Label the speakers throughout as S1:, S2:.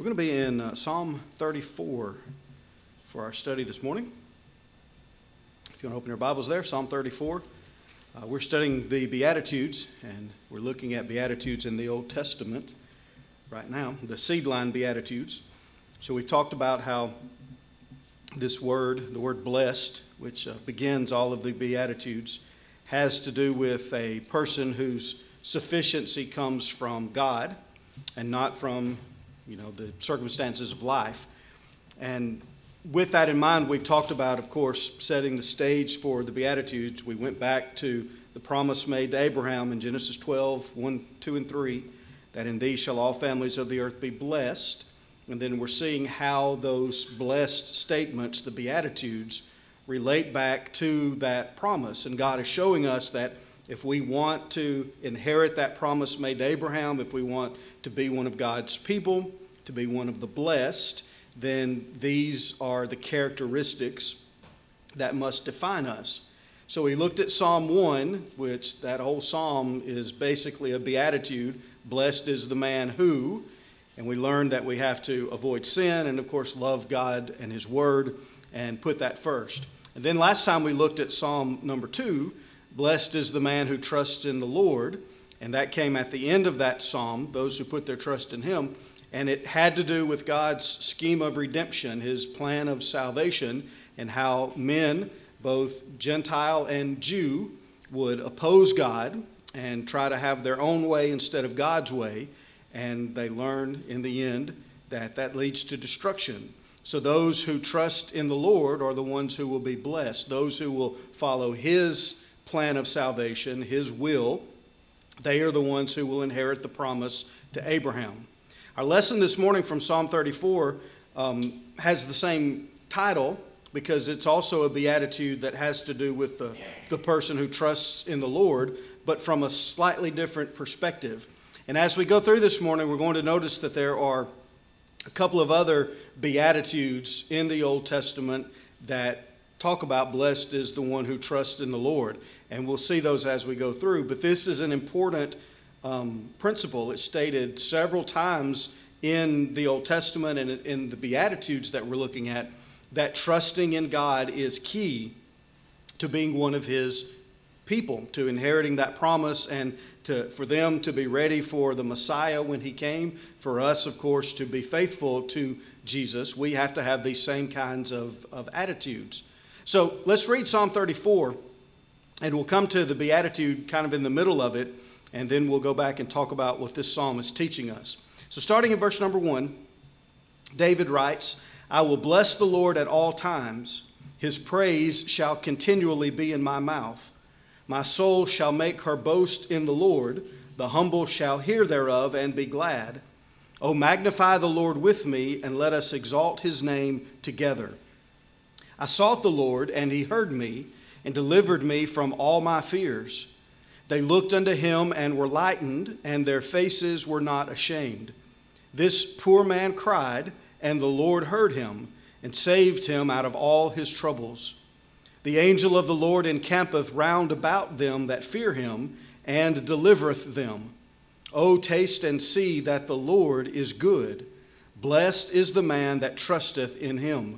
S1: We're going to be in Psalm 34 for our study this morning. If you want to open your Bibles there, Psalm 34. We're studying the Beatitudes, and we're looking at Beatitudes in the Old Testament right now, the seed-line Beatitudes. So we've talked about how this word, the word blessed, which begins all of the Beatitudes, has to do with a person whose sufficiency comes from God and not from the circumstances of life. And with that in mind, we've talked about, of course, setting the stage for the Beatitudes. We went back to the promise made to Abraham in Genesis 12, 1, 2, and 3, that in thee shall all families of the earth be blessed. And then we're seeing how those blessed statements, the Beatitudes, relate back to that promise. And God is showing us that if we want to inherit that promise made to Abraham, if we want to be one of God's people, to be one of the blessed, then these are the characteristics that must define us. So we looked at Psalm 1, which that whole psalm is basically a beatitude. Blessed is the man who, and we learned that we have to avoid sin and, of course, love God and His Word and put that first. And then last time we looked at Psalm number 2, blessed is the man who trusts in the Lord, and that came at the end of that psalm, those who put their trust in Him, and it had to do with God's scheme of redemption, His plan of salvation, and how men, both Gentile and Jew, would oppose God and try to have their own way instead of God's way, and they learn in the end that that leads to destruction. So those who trust in the Lord are the ones who will be blessed. Those who will follow His plan of salvation, His will, they are the ones who will inherit the promise to Abraham. Our lesson this morning from Psalm 34 has the same title because it's also a beatitude that has to do with the person who trusts in the Lord, but from a slightly different perspective. And as we go through this morning, we're going to notice that there are a couple of other beatitudes in the Old Testament that talk about blessed is the one who trusts in the Lord. And we'll see those as we go through. But this is an important principle. It's stated several times in the Old Testament and in the Beatitudes that we're looking at, that trusting in God is key to being one of His people, to inheriting that promise, and for them to be ready for the Messiah when He came. For us, of course, to be faithful to Jesus, we have to have these same kinds of attitudes. So let's read Psalm 34, and we'll come to the Beatitude kind of in the middle of it, and then we'll go back and talk about what this psalm is teaching us. So starting in verse number 1, David writes, I will bless the Lord at all times. His praise shall continually be in my mouth. My soul shall make her boast in the Lord. The humble shall hear thereof and be glad. O magnify the Lord with me, and let us exalt His name together. I sought the Lord, and He heard me, and delivered me from all my fears. They looked unto Him and were lightened, and their faces were not ashamed. This poor man cried, and the Lord heard him, and saved him out of all his troubles. The angel of the Lord encampeth round about them that fear Him, and delivereth them. O taste and see that the Lord is good. Blessed is the man that trusteth in Him.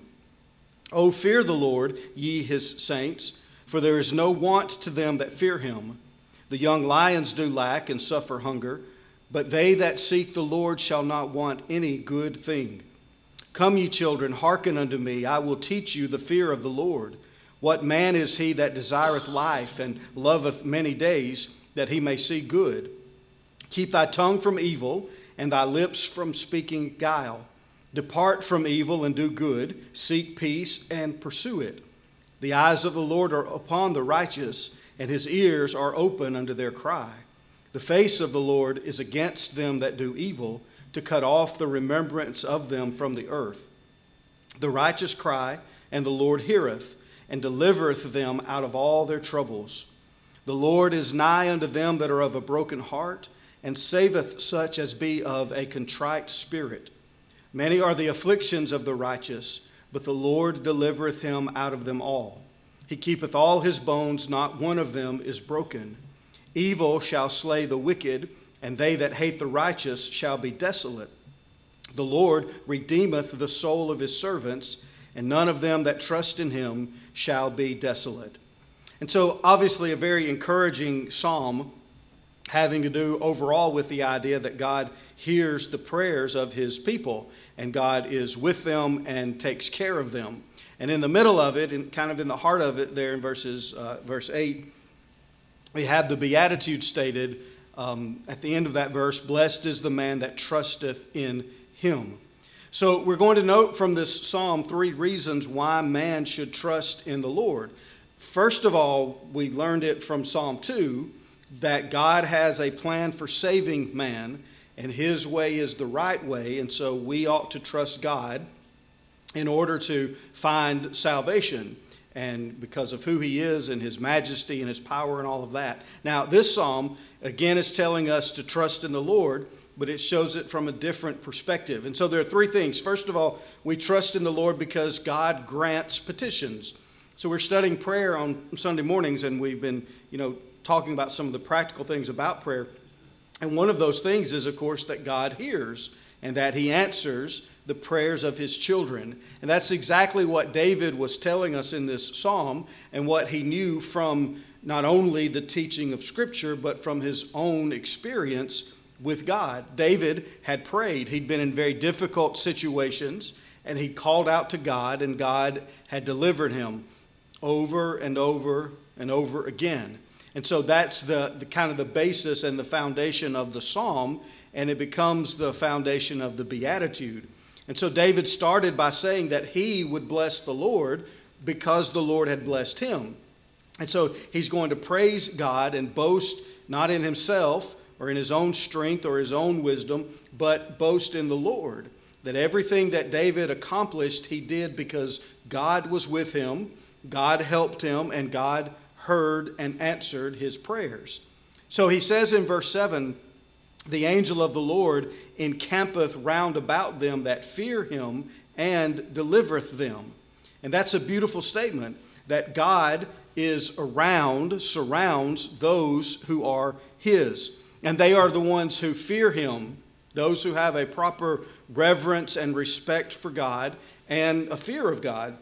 S1: O fear the Lord, ye His saints, for there is no want to them that fear Him. The young lions do lack and suffer hunger, but they that seek the Lord shall not want any good thing. Come, ye children, hearken unto me. I will teach you the fear of the Lord. What man is he that desireth life and loveth many days, that he may see good? Keep thy tongue from evil, and thy lips from speaking guile. Depart from evil and do good. Seek peace and pursue it. The eyes of the Lord are upon the righteous, and His ears are open unto their cry. The face of the Lord is against them that do evil, to cut off the remembrance of them from the earth. The righteous cry, and the Lord heareth, and delivereth them out of all their troubles. The Lord is nigh unto them that are of a broken heart, and saveth such as be of a contrite spirit. Many are the afflictions of the righteous, but the Lord delivereth him out of them all. He keepeth all his bones, not one of them is broken. Evil shall slay the wicked, and they that hate the righteous shall be desolate. The Lord redeemeth the soul of his servants, and none of them that trust in him shall be desolate. And so obviously a very encouraging psalm, having to do overall with the idea that God hears the prayers of his people, and God is with them and takes care of them. And in the middle of it, and kind of in the heart of it there in verse 8, we have the Beatitude stated at the end of that verse, blessed is the man that trusteth in him. So we're going to note from this psalm 3 reasons why man should trust in the Lord. First of all, we learned it from Psalm 2, that God has a plan for saving man, and his way is the right way, and so we ought to trust God in order to find salvation, and because of who he is and his majesty and his power and all of that. Now, this psalm, again, is telling us to trust in the Lord, but it shows it from a different perspective. And so there are 3 things. First of all, we trust in the Lord because God grants petitions. So we're studying prayer on Sunday mornings, and we've been, talking about some of the practical things about prayer. And one of those things is, of course, that God hears and that he answers the prayers of his children. And that's exactly what David was telling us in this psalm, and what he knew from not only the teaching of Scripture, but from his own experience with God. David had prayed. He'd been in very difficult situations, and he called out to God, and God had delivered him over and over and over again. And so that's the kind of the basis and the foundation of the psalm, and it becomes the foundation of the Beatitude. And so David started by saying that he would bless the Lord because the Lord had blessed him. And so he's going to praise God and boast not in himself or in his own strength or his own wisdom, but boast in the Lord. That everything that David accomplished, he did because God was with him, God helped him, and God heard and answered his prayers. So he says in verse 7, the angel of the Lord encampeth round about them that fear him and delivereth them. And that's a beautiful statement, that God is around, surrounds those who are his. And they are the ones who fear him, those who have a proper reverence and respect for God and a fear of God,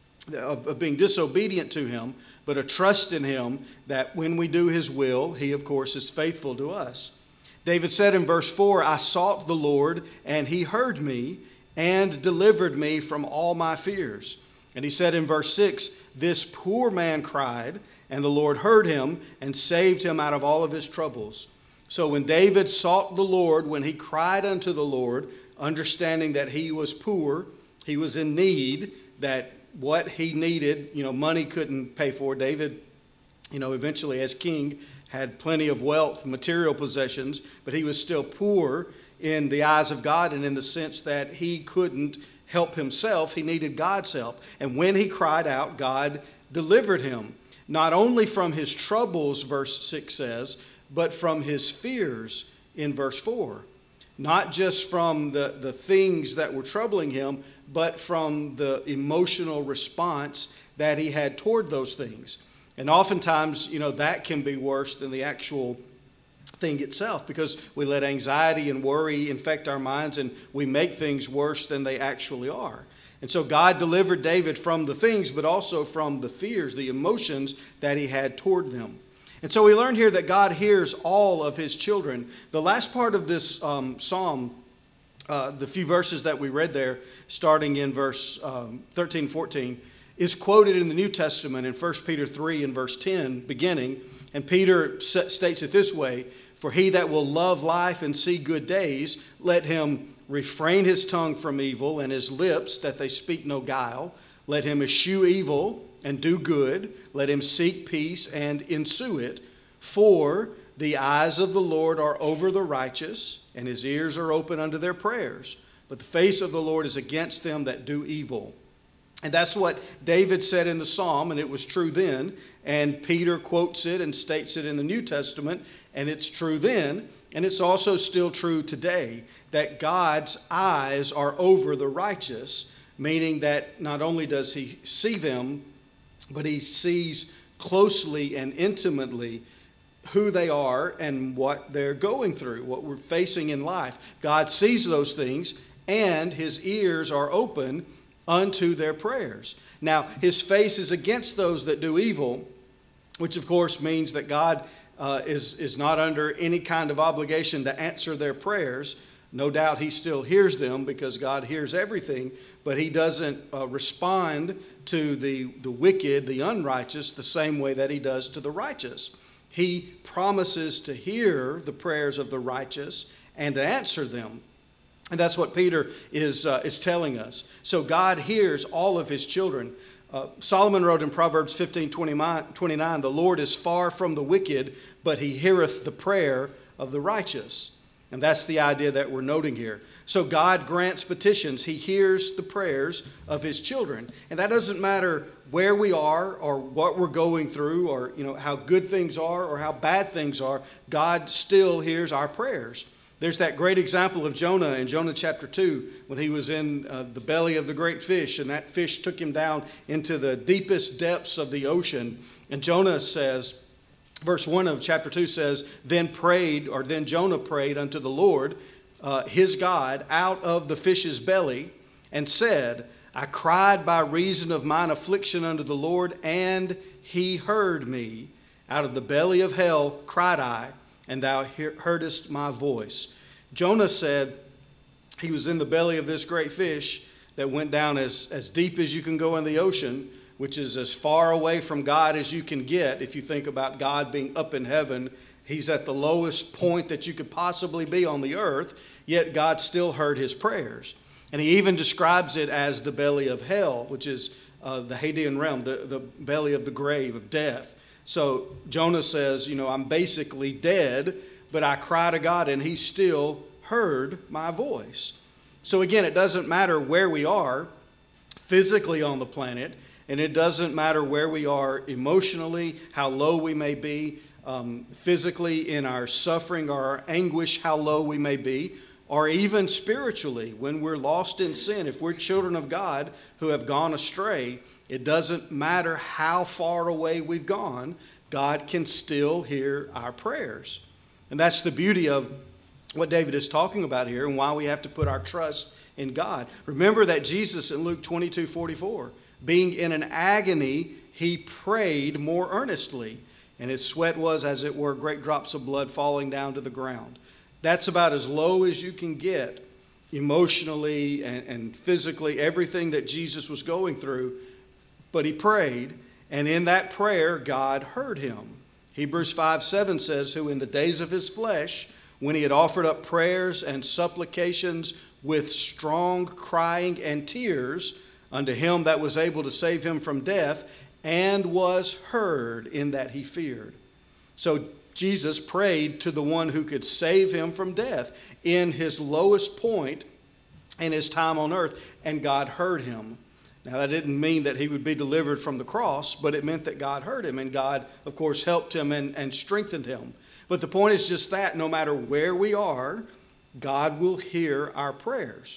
S1: of being disobedient to him, but a trust in him that when we do his will, he, of course, is faithful to us. David said in verse 4, I sought the Lord, and he heard me and delivered me from all my fears. And he said in verse 6, this poor man cried, and the Lord heard him and saved him out of all of his troubles. So when David sought the Lord, when he cried unto the Lord, understanding that he was poor, he was in need, that what he needed, money couldn't pay for. David, eventually as king, had plenty of wealth, material possessions, but he was still poor in the eyes of God, and in the sense that he couldn't help himself. He needed God's help. And when he cried out, God delivered him, not only from his troubles, verse 6 says, but from his fears in verse 4. Not just from the things that were troubling him, but from the emotional response that he had toward those things. And oftentimes, that can be worse than the actual thing itself, because we let anxiety and worry infect our minds, and we make things worse than they actually are. And so God delivered David from the things, but also from the fears, the emotions that he had toward them. And so we learned here that God hears all of his children. The last part of this psalm, the few verses that we read there, starting in verse 13, 14, is quoted in the New Testament in 1 Peter 3 and verse 10, beginning. And Peter states it this way, for he that will love life and see good days, let him refrain his tongue from evil and his lips that they speak no guile. Let him eschew evil and do good. Let him seek peace and ensue it. For the eyes of the Lord are over the righteous, and his ears are open unto their prayers. But the face of the Lord is against them that do evil. And that's what David said in the psalm, and it was true then. And Peter quotes it and states it in the New Testament, and it's true then. And it's also still true today, that God's eyes are over the righteous, meaning that not only does he see them, but he sees closely and intimately who they are and what they're going through, what we're facing in life. God sees those things, and his ears are open unto their prayers. Now, his face is against those that do evil, which of course means that God is not under any kind of obligation to answer their prayers. No doubt he still hears them because God hears everything, but he doesn't respond to the wicked, the unrighteous, the same way that he does to the righteous. He promises to hear the prayers of the righteous and to answer them. And that's what Peter is telling us. So God hears all of his children. Solomon wrote in Proverbs 15:29, the Lord is far from the wicked, but he heareth the prayer of the righteous. And that's the idea that we're noting here. So God grants petitions. He hears the prayers of his children. And that doesn't matter where we are or what we're going through or how good things are or how bad things are. God still hears our prayers. There's that great example of Jonah in Jonah chapter 2 when he was in the belly of the great fish, and that fish took him down into the deepest depths of the ocean. And Jonah says, verse 1 of chapter 2 says, Then Jonah prayed unto the Lord, his God, out of the fish's belly, and said, I cried by reason of mine affliction unto the Lord, and he heard me. Out of the belly of hell cried I, and thou heardest my voice. Jonah said he was in the belly of this great fish that went down as deep as you can go in the ocean, which is as far away from God as you can get. If you think about God being up in heaven, he's at the lowest point that you could possibly be on the earth, yet God still heard his prayers. And he even describes it as the belly of hell, which is the Hadean realm, the belly of the grave, of death. So Jonah says, I'm basically dead, but I cry to God and he still heard my voice. So again, it doesn't matter where we are physically on the planet, and it doesn't matter where we are emotionally, how low we may be, physically in our suffering or our anguish, how low we may be, or even spiritually when we're lost in sin. If we're children of God who have gone astray, it doesn't matter how far away we've gone, God can still hear our prayers. And that's the beauty of what David is talking about here and why we have to put our trust in God. Remember that Jesus in Luke 22:44, being in an agony, he prayed more earnestly, and his sweat was, as it were, great drops of blood falling down to the ground. That's about as low as you can get emotionally and physically, everything that Jesus was going through. But he prayed, and in that prayer, God heard him. Hebrews 5:7 says, who in the days of his flesh, when he had offered up prayers and supplications with strong crying and tears unto him that was able to save him from death, and was heard in that he feared. So Jesus prayed to the one who could save him from death in his lowest point in his time on earth, and God heard him. Now, that didn't mean that he would be delivered from the cross, but it meant that God heard him, and God, of course, helped him and strengthened him. But the point is just that no matter where we are, God will hear our prayers.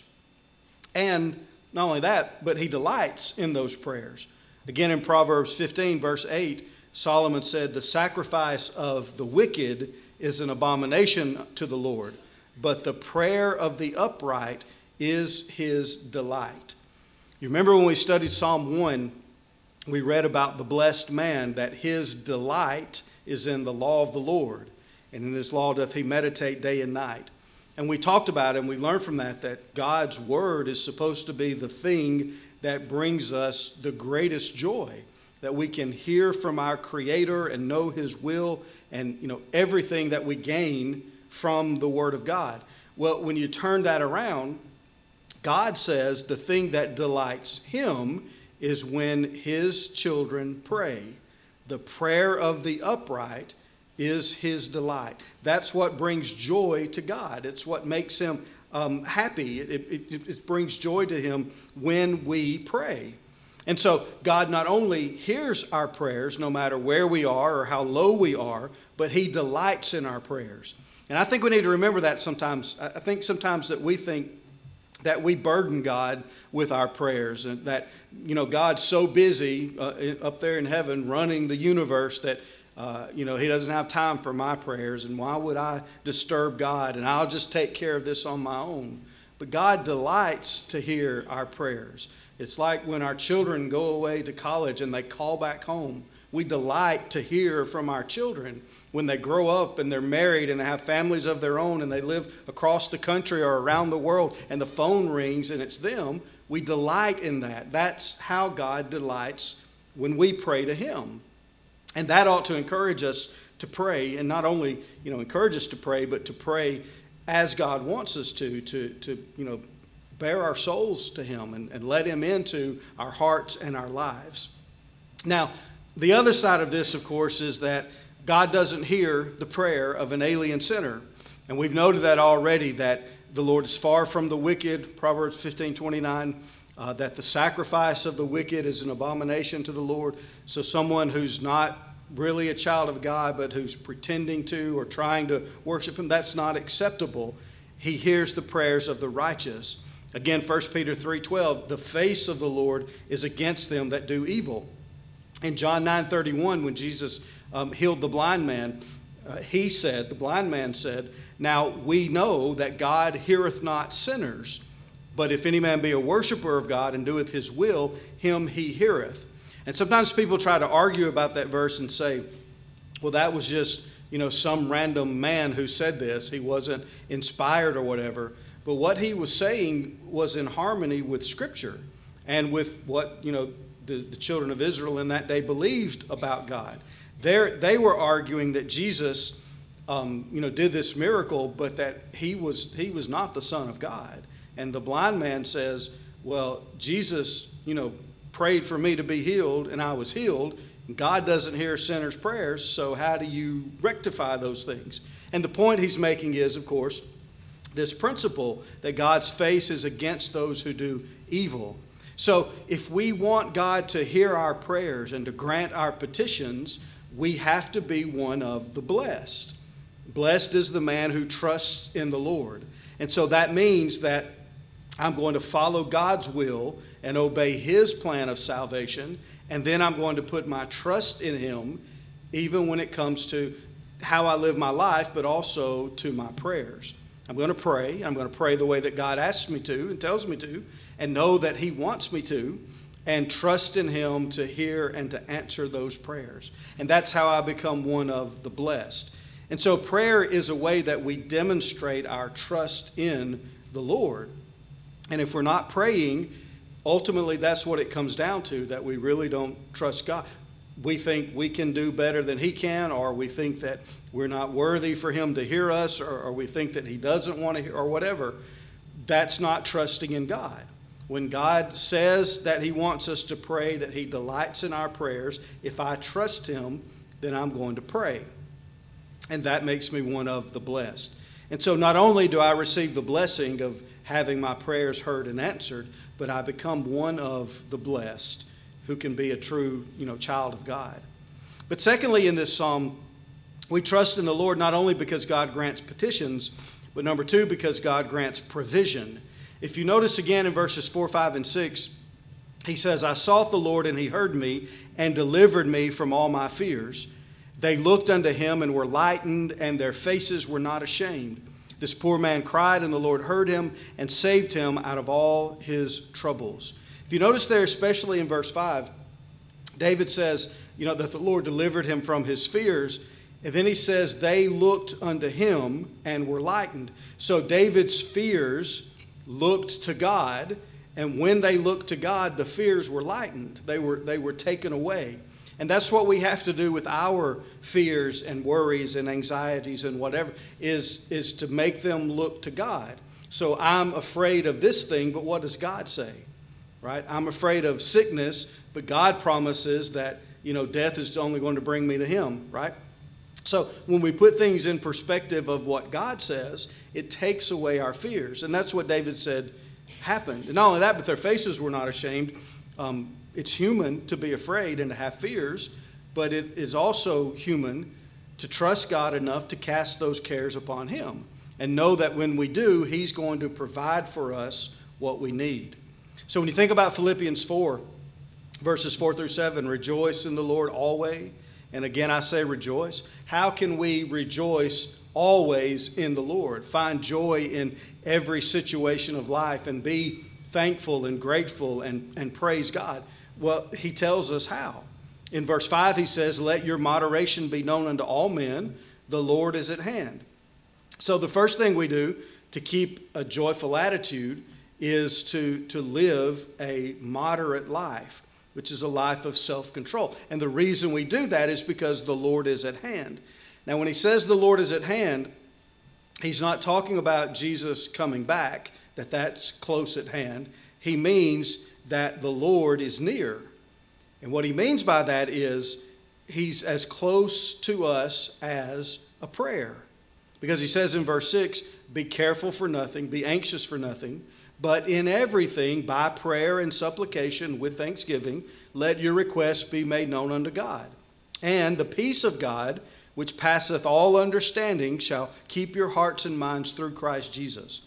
S1: And not only that, but he delights in those prayers. Again, in Proverbs 15, verse 8, Solomon said, the sacrifice of the wicked is an abomination to the Lord, but the prayer of the upright is his delight. You remember when we studied Psalm 1, we read about the blessed man, that his delight is in the law of the Lord, and in his law doth he meditate day and night. And we talked about it, and we learned from that God's word is supposed to be the thing that brings us the greatest joy, that we can hear from our Creator and know his will and everything that we gain from the word of God. Well, when you turn that around, God says the thing that delights him is when his children pray. The prayer of the upright is his delight. That's what brings joy to God. It's what makes him happy. It brings joy to him when we pray. And so God not only hears our prayers, no matter where we are or how low we are, but he delights in our prayers. And I think we need to remember that sometimes. I think sometimes that we think that we burden God with our prayers, and that, God's so busy up there in heaven running the universe that, he doesn't have time for my prayers, and why would I disturb God, and I'll just take care of this on my own. But God delights to hear our prayers. It's like when our children go away to college and they call back home. We delight to hear from our children when they grow up and they're married and they have families of their own and they live across the country or around the world and the phone rings and it's them. We delight in that. That's how God delights when we pray to him. And that ought to encourage us to pray, and not only, encourage us to pray, but to pray as God wants us to bare our souls to him and let him into our hearts and our lives. Now, the other side of this, of course, is that God doesn't hear the prayer of an alien sinner. And we've noted that already, that the Lord is far from the wicked, Proverbs 15:29, that the sacrifice of the wicked is an abomination to the Lord. So someone who's not really a child of God, but who's pretending to or trying to worship him, that's not acceptable. He hears the prayers of the righteous. Again, 1 Peter 3:12, the face of the Lord is against them that do evil. In John 9:31, when Jesus healed the blind man, the blind man said, now we know that God heareth not sinners, but if any man be a worshiper of God and doeth his will, him he heareth. And sometimes people try to argue about that verse and say, well, that was just, some random man who said this. He wasn't inspired or whatever. But what he was saying was in harmony with Scripture and with what, the children of Israel in that day believed about God. They were arguing that Jesus, did this miracle, but that he was not the Son of God. And the blind man says, well, Jesus, prayed for me to be healed, and I was healed. God doesn't hear sinners' prayers, so how do you rectify those things? And the point he's making is, of course, this principle that God's face is against those who do evil. So if we want God to hear our prayers and to grant our petitions, we have to be one of the blessed. Blessed is the man who trusts in the Lord. And so that means that I'm going to follow God's will and obey his plan of salvation, and then I'm going to put my trust in him, even when it comes to how I live my life, but also to my prayers. I'm going to pray. I'm going to pray the way that God asks me to and tells me to, and know that he wants me to, and trust in him to hear and to answer those prayers. And that's how I become one of the blessed. And so prayer is a way that we demonstrate our trust in the Lord. And if we're not praying, ultimately that's what it comes down to, that we really don't trust God. We think we can do better than he can, or we think that we're not worthy for him to hear us, or we think that he doesn't want to hear, or whatever. That's not trusting in God. When God says that he wants us to pray, that he delights in our prayers, if I trust him, then I'm going to pray. And that makes me one of the blessed. And so not only do I receive the blessing of having my prayers heard and answered, but I become one of the blessed who can be a true, child of God. But secondly, in this psalm, we trust in the Lord not only because God grants petitions, but number two, because God grants provision. If you notice again in verses 4, 5, and 6, he says, I sought the Lord, and he heard me and delivered me from all my fears. They looked unto him and were lightened, and their faces were not ashamed. This poor man cried, and the Lord heard him and saved him out of all his troubles. If you notice there, especially in verse 5, David says, that the Lord delivered him from his fears. And then he says, they looked unto him and were lightened. So David's fears looked to God, and when they looked to God, the fears were lightened. They were taken away. And that's what we have to do with our fears and worries and anxieties and whatever, is to make them look to God. So I'm afraid of this thing, but what does God say? Right? I'm afraid of sickness, but God promises that, death is only going to bring me to him, right? So when we put things in perspective of what God says, it takes away our fears. And that's what David said happened. And not only that, but their faces were not ashamed. It's human to be afraid and to have fears, but it is also human to trust God enough to cast those cares upon him and know that when we do, he's going to provide for us what we need. So when you think about Philippians 4, verses 4 through 7, rejoice in the Lord always. And again, I say rejoice. How can we rejoice always in the Lord. Find joy in every situation of life and be thankful and grateful and praise God. Well, he tells us how. In verse 5, he says, let your moderation be known unto all men. The Lord is at hand. So the first thing we do to keep a joyful attitude is to live a moderate life, which is a life of self-control. And the reason we do that is because the Lord is at hand. Now, when he says the Lord is at hand, he's not talking about Jesus coming back, that's close at hand. He means that the Lord is near. And what he means by that is he's as close to us as a prayer. Because he says in verse 6, be careful for nothing, be anxious for nothing, but in everything, by prayer and supplication with thanksgiving, let your requests be made known unto God. And the peace of God, which passeth all understanding, shall keep your hearts and minds through Christ Jesus.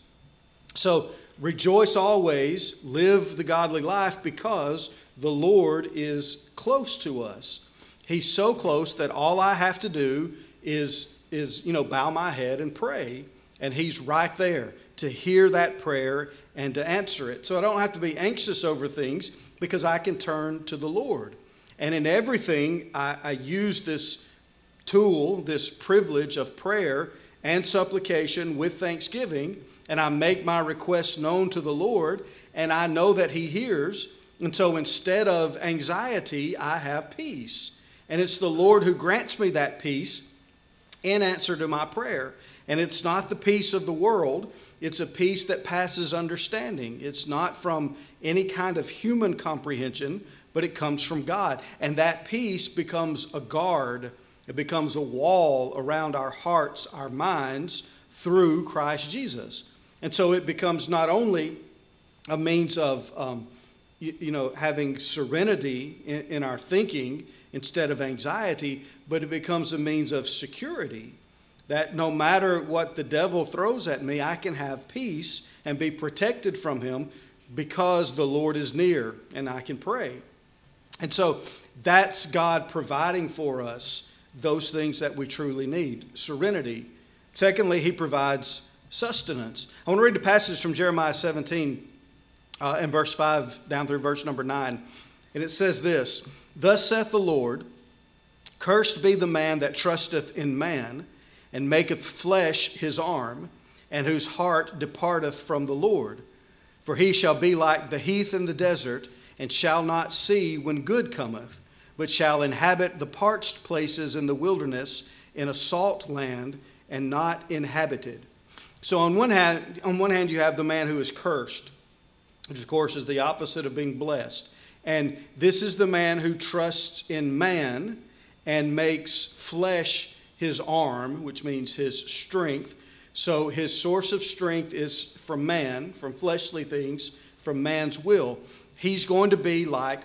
S1: So rejoice always, live the godly life, because the Lord is close to us. He's so close that all I have to do is bow my head and pray, and he's right there to hear that prayer and to answer it. So I don't have to be anxious over things because I can turn to the Lord. And in everything, I use this tool, this privilege of prayer and supplication with thanksgiving, and I make my requests known to the Lord, and I know that he hears. And so instead of anxiety, I have peace. And it's the Lord who grants me that peace in answer to my prayer. And it's not the peace of the world. It's a peace that passes understanding. It's not from any kind of human comprehension, but it comes from God. And that peace becomes a guard. It becomes a wall around our hearts, our minds, through Christ Jesus. And so it becomes not only a means of having serenity in our thinking instead of anxiety, but it becomes a means of security. That no matter what the devil throws at me, I can have peace and be protected from him because the Lord is near and I can pray. And so that's God providing for us those things that we truly need. Serenity. Secondly, he provides sustenance. I want to read the passage from Jeremiah 17 and verse 5 down through verse number 9. And it says this, thus saith the Lord, cursed be the man that trusteth in man, and maketh flesh his arm, and whose heart departeth from the Lord. For he shall be like the heath in the desert, and shall not see when good cometh, but shall inhabit the parched places in the wilderness, in a salt land, and not inhabited. So on one hand you have the man who is cursed, which of course is the opposite of being blessed. And this is the man who trusts in man and makes flesh his arm, which means his strength. So his source of strength is from man, from fleshly things, from man's will. He's going to be like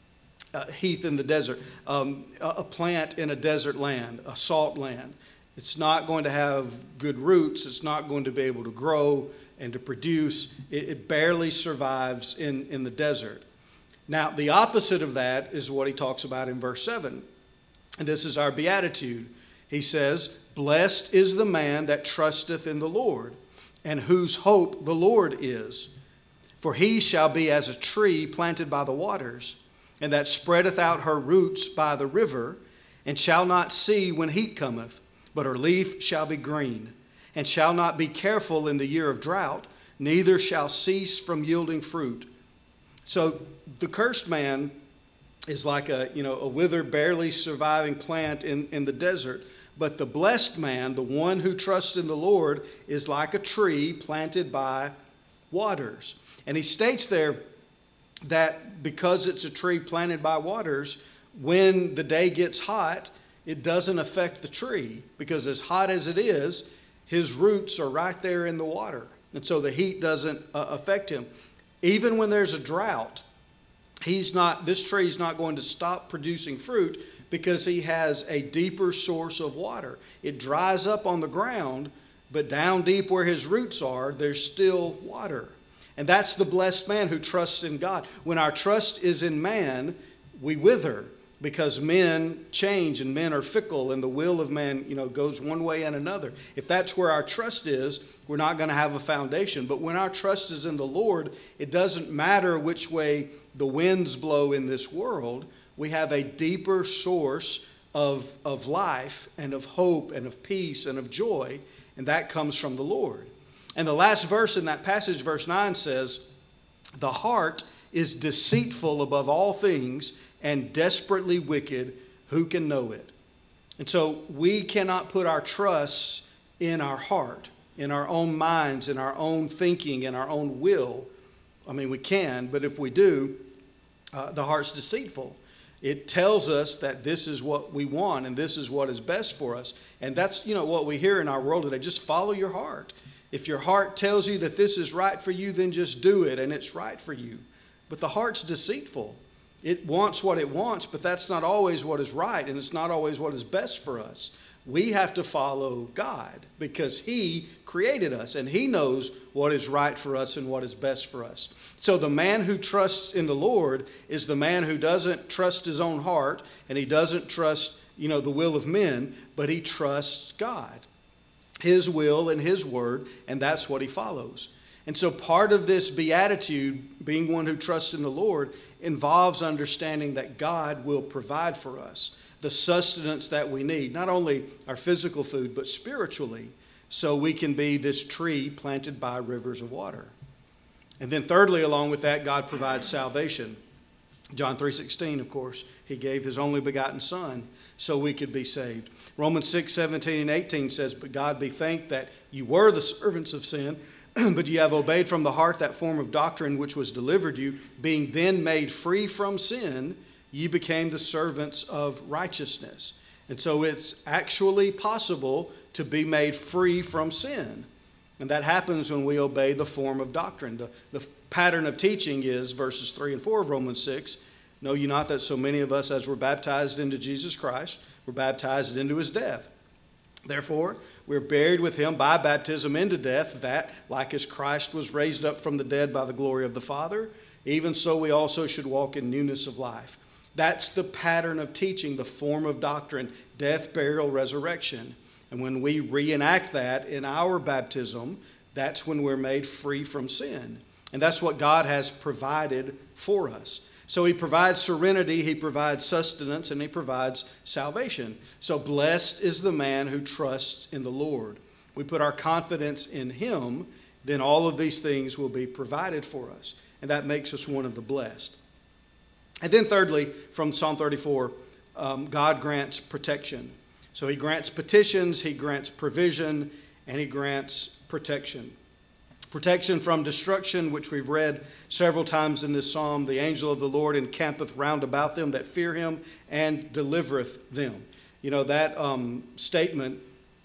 S1: heath in the desert, a plant in a desert land, a salt land. It's not going to have good roots. It's not going to be able to grow and to produce. It barely survives in the desert. Now, the opposite of that is what he talks about in verse 7. And this is our beatitude. He says, blessed is the man that trusteth in the Lord, and whose hope the Lord is. For he shall be as a tree planted by the waters, and that spreadeth out her roots by the river, and shall not see when heat cometh, but her leaf shall be green, and shall not be careful in the year of drought, neither shall cease from yielding fruit. So the cursed man is like a withered, barely surviving plant in the desert. But the blessed man, the one who trusts in the Lord, is like a tree planted by waters. And he states there that because it's a tree planted by waters, when the day gets hot, it doesn't affect the tree. Because as hot as it is, his roots are right there in the water. And so the heat doesn't affect him. Even when there's a drought, this tree is not going to stop producing fruit because he has a deeper source of water. It dries up on the ground, but down deep where his roots are, there's still water. And that's the blessed man who trusts in God. When our trust is in man, we wither. because men change and men are fickle and the will of man, goes one way and another. If that's where our trust is, we're not going to have a foundation. But when our trust is in the Lord, it doesn't matter which way the winds blow in this world. We have a deeper source of life and of hope and of peace and of joy, and that comes from the Lord. And the last verse in that passage, verse 9, says, "The heart is deceitful above all things and desperately wicked. Who can know it?" And so we cannot put our trust in our heart, in our own minds, in our own thinking, in our own will. I mean, we can, but if we do, the heart's deceitful. It tells us that this is what we want and this is what is best for us. And that's, what we hear in our world today. Just follow your heart. If your heart tells you that this is right for you, then just do it and it's right for you. But the heart's deceitful. It wants what it wants, but that's not always what is right, and it's not always what is best for us. We have to follow God because He created us and He knows what is right for us and what is best for us. So the man who trusts in the Lord is the man who doesn't trust his own heart and he doesn't trust, the will of men, but he trusts God, His will and His word, and that's what he follows. And so part of this beatitude, being one who trusts in the Lord, involves understanding that God will provide for us the sustenance that we need, not only our physical food, but spiritually, so we can be this tree planted by rivers of water. And then thirdly, along with that, God provides salvation. John 3:16, of course, He gave His only begotten Son so we could be saved. Romans 6:17 and 18 says, "But God be thanked that you were the servants of sin, but you have obeyed from the heart that form of doctrine which was delivered you, being then made free from sin, ye became the servants of righteousness." And so it's actually possible to be made free from sin. And that happens when we obey the form of doctrine. The pattern of teaching is verses 3 and 4 of Romans 6. "Know ye not that so many of us as were baptized into Jesus Christ were baptized into His death? Therefore, we're buried with Him by baptism into death, that, like as Christ was raised up from the dead by the glory of the Father, even so we also should walk in newness of life." That's the pattern of teaching, the form of doctrine, death, burial, resurrection. And when we reenact that in our baptism, that's when we're made free from sin. And that's what God has provided for us. So He provides serenity, He provides sustenance, and He provides salvation. So blessed is the man who trusts in the Lord. We put our confidence in Him, then all of these things will be provided for us. And that makes us one of the blessed. And then thirdly, from Psalm 34, God grants protection. So He grants petitions, He grants provision, and He grants protection. Protection from destruction, which we've read several times in this psalm. "The angel of the Lord encampeth round about them that fear Him, and delivereth them." That statement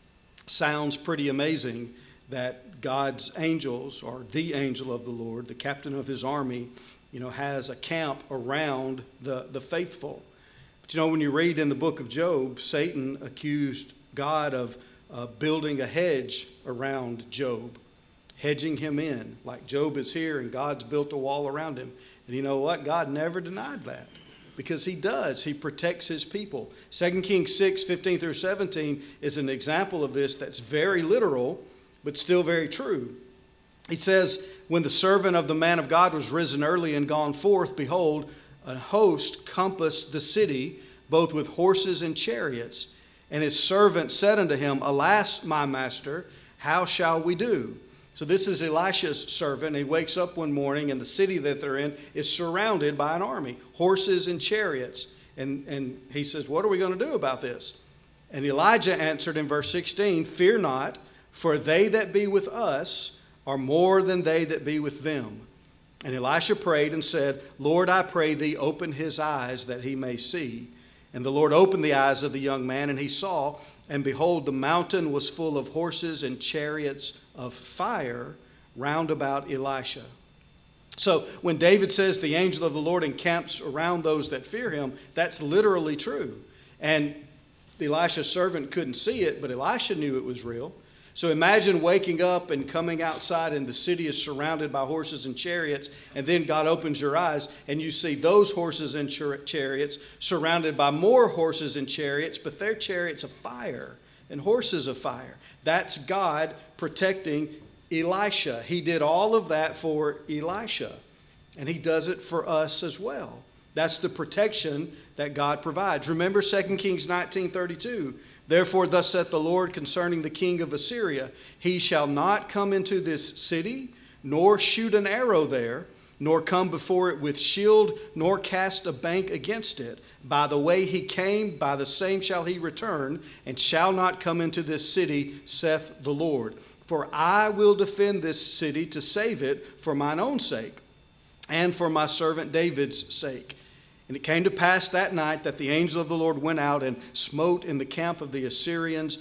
S1: sounds pretty amazing, that God's angels, or the angel of the Lord, the captain of His army, has a camp around the faithful. But when you read in the book of Job, Satan accused God of building a hedge around Job, hedging him in, like Job is here and God's built a wall around him. And you know what? God never denied that, because He does. He protects His people. 2 Kings 6:15 through 17 is an example of this that's very literal, but still very true. He says, "When the servant of the man of God was risen early and gone forth, behold, a host compassed the city, both with horses and chariots. And his servant said unto him, Alas, my master, how shall we do?" So this is Elisha's servant. He wakes up one morning and the city that they're in is surrounded by an army, horses and chariots. And he says, "What are we going to do about this?" And Elijah answered in verse 16, "Fear not, for they that be with us are more than they that be with them." And Elisha prayed and said, "Lord, I pray thee, open his eyes that he may see." And the Lord opened the eyes of the young man, and he saw, and behold, the mountain was full of horses and chariots of fire round about Elisha. So when David says the angel of the Lord encamps around those that fear Him, that's literally true. And Elisha's servant couldn't see it, but Elisha knew it was real. So imagine waking up and coming outside and the city is surrounded by horses and chariots, and then God opens your eyes and you see those horses and chariots surrounded by more horses and chariots, but they're chariots of fire and horses of fire. That's God protecting Elisha. He did all of that for Elisha, and he does it for us as well. That's the protection that God provides. Remember 2 Kings 19:32. Therefore, thus saith the Lord concerning the king of Assyria, he shall not come into this city, nor shoot an arrow there, nor come before it with shield, nor cast a bank against it. By the way he came, by the same shall he return, and shall not come into this city, saith the Lord. For I will defend this city to save it for mine own sake, and for my servant David's sake. And it came to pass that night that the angel of the Lord went out and smote in the camp of the Assyrians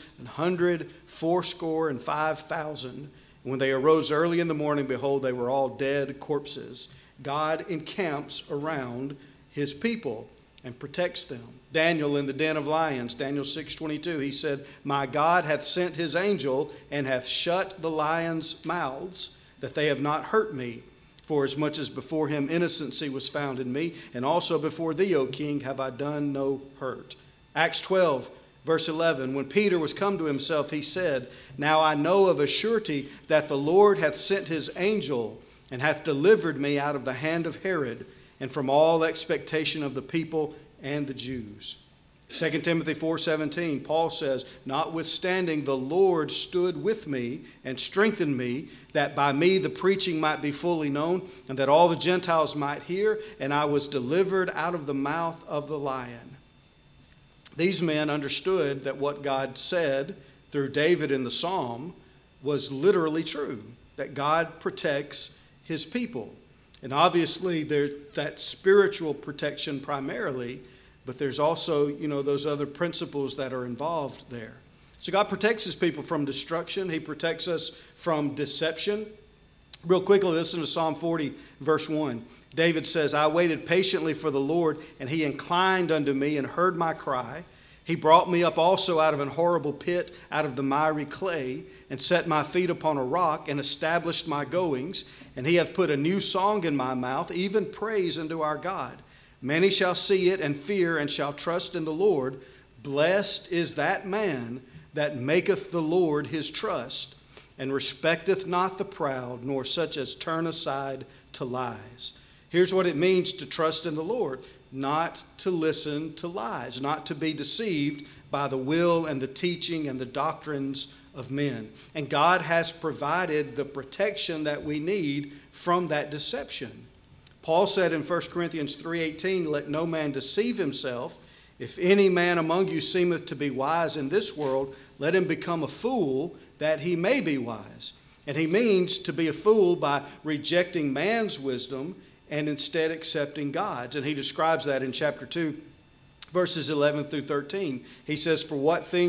S1: 185,000. And when they arose early in the morning, behold, they were all dead corpses. God encamps around his people and protects them. Daniel in the den of lions, Daniel 6:22, he said, my God hath sent his angel and hath shut the lions' mouths, that they have not hurt me. For as much as before him innocency was found in me, and also before thee, O king, have I done no hurt. Acts 12, verse 11, when Peter was come to himself, he said, now I know of a surety that the Lord hath sent his angel, and hath delivered me out of the hand of Herod, and from all expectation of the people and the Jews. 2 Timothy 4:17, Paul says, notwithstanding the Lord stood with me and strengthened me, that by me the preaching might be fully known, and that all the Gentiles might hear, and I was delivered out of the mouth of the lion. These men understood that what God said through David in the psalm was literally true, that God protects his people. And obviously there's that spiritual protection primarily, but there's also, those other principles that are involved there. So God protects his people from destruction. He protects us from deception. Real quickly, listen to Psalm 40, verse 1. David says, I waited patiently for the Lord, and he inclined unto me and heard my cry. He brought me up also out of an horrible pit, out of the miry clay, and set my feet upon a rock, and established my goings. And he hath put a new song in my mouth, even praise unto our God. Many shall see it and fear, and shall trust in the Lord. Blessed is that man that maketh the Lord his trust, and respecteth not the proud, nor such as turn aside to lies. Here's what it means to trust in the Lord: not to listen to lies, not to be deceived by the will and the teaching and the doctrines of men. And God has provided the protection that we need from that deception. Paul said in 1 Corinthians 3:18, let no man deceive himself. If any man among you seemeth to be wise in this world, let him become a fool, that he may be wise. And he means to be a fool by rejecting man's wisdom and instead accepting God's. And he describes that in chapter 2, verses 11 through 13. He says, for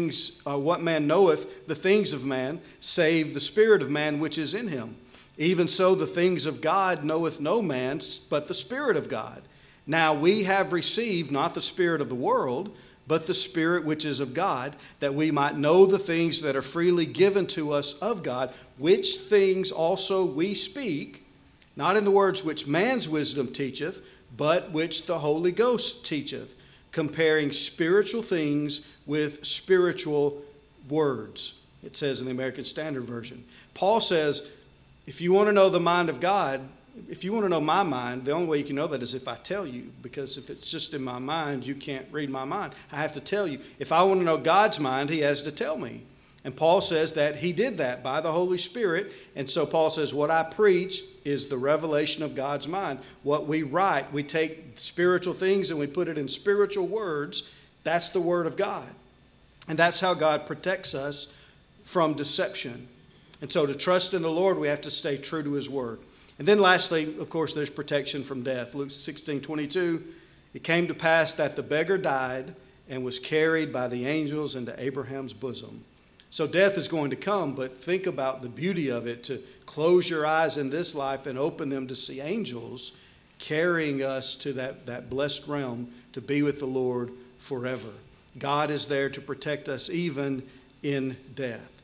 S1: what man knoweth the things of man, save the spirit of man which is in him? Even so the things of God knoweth no man, but the Spirit of God. Now we have received not the spirit of the world, but the Spirit which is of God, that we might know the things that are freely given to us of God, which things also we speak, not in the words which man's wisdom teacheth, but which the Holy Ghost teacheth, comparing spiritual things with spiritual words. It says in the American Standard Version. Paul says, if you want to know the mind of God, if you want to know my mind, the only way you can know that is if I tell you, because if it's just in my mind, you can't read my mind. I have to tell you. If I want to know God's mind, he has to tell me. And Paul says that he did that by the Holy Spirit. And so Paul says, what I preach is the revelation of God's mind. What we write, we take spiritual things and we put it in spiritual words. That's the Word of God. And that's how God protects us from deception. And so to trust in the Lord, we have to stay true to his word. And then lastly, of course, there's protection from death. Luke 16:22, it came to pass that the beggar died and was carried by the angels into Abraham's bosom. So death is going to come, but think about the beauty of it, to close your eyes in this life and open them to see angels carrying us to that blessed realm to be with the Lord forever. God is there to protect us even in death.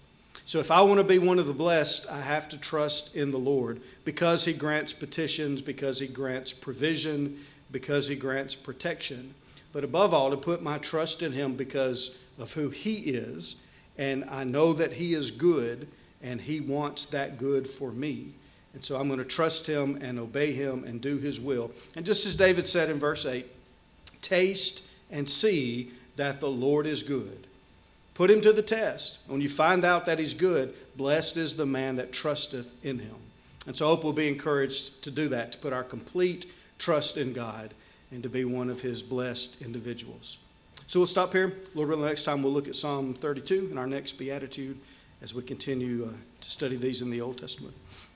S1: So if I want to be one of the blessed, I have to trust in the Lord because he grants petitions, because he grants provision, because he grants protection. But above all, to put my trust in him because of who he is. And I know that he is good and he wants that good for me. And so I'm going to trust him and obey him and do his will. And just as David said in verse 8, taste and see that the Lord is good. Put him to the test. When you find out that he's good, blessed is the man that trusteth in him. And so I hope we'll be encouraged to do that, to put our complete trust in God and to be one of his blessed individuals. So we'll stop here. Lord willing, next time we'll look at Psalm 32 in our next Beatitude as we continue to study these in the Old Testament.